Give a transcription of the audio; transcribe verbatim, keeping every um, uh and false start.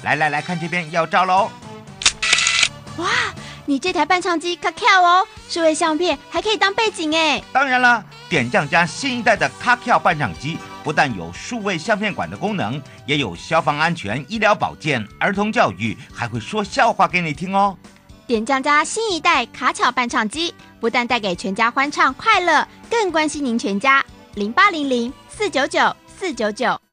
来来来看这边要照喽。 哇，你这台伴唱机可跳哦，数位相片还可以当背景哎。 当然了，点将家新一代的卡跳伴唱机不但有数位相片馆的功能，也有消防安全、医疗保健、儿童教育，还会说笑话给你听哦。 点将家新一代卡巧伴唱机，不但带给全家欢唱快乐，更关心您全家。零八零零四九九四九九。